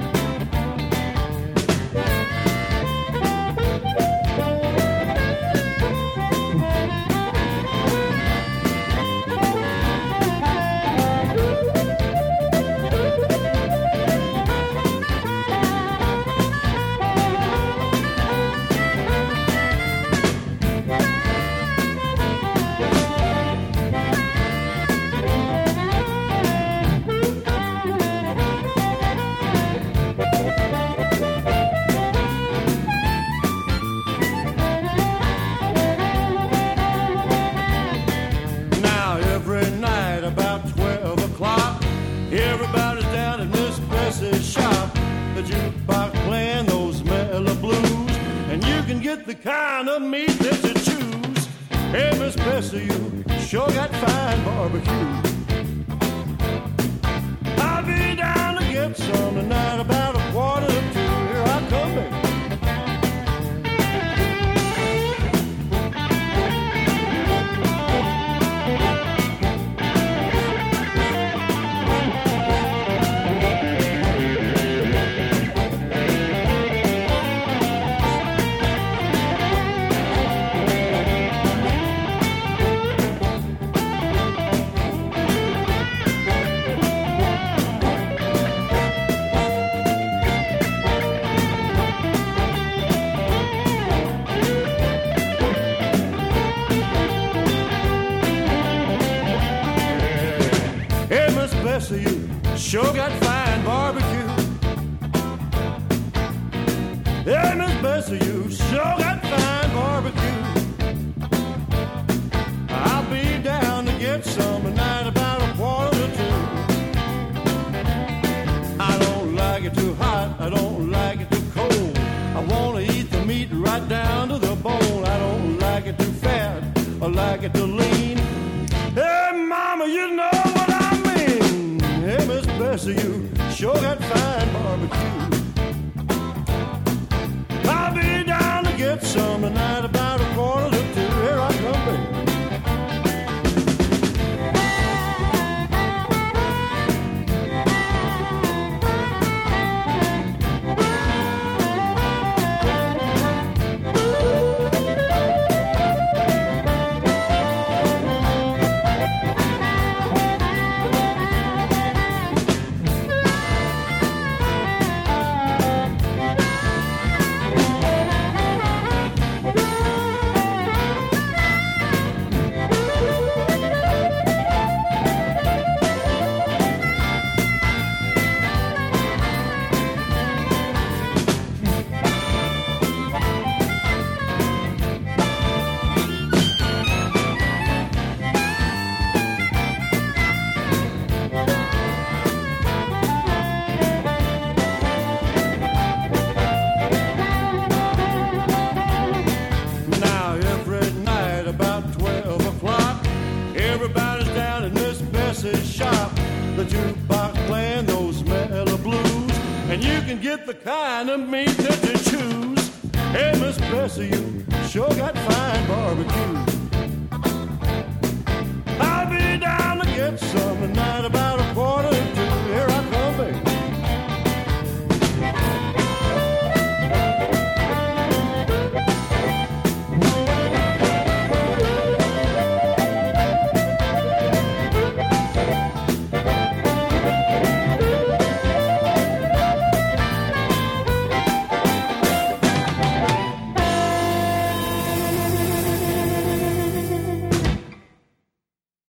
The kind of meat that you choose. Hey, Miss Bessie, you sure got fine barbecue. I'll be down to get some tonight about 1:45. Here I come, baby. Bessie, you sure got fine barbecue. Hey, Miss Bessie, you sure got fine barbecue. I'll be down to get some tonight about 1:45. I don't like it too hot, I don't like it too cold. I want to eat the meat right down to the bone. I don't like it too fat, I like it too lean. Hey, mama, you know what I mean. Hey, Miss Bessie, you sure got fine barbecue. I'll be down to get some tonight about 1:45. Here I come, baby. get the kind of meat that you choose. Hey, Miss Bessie, you sure got fine barbecue.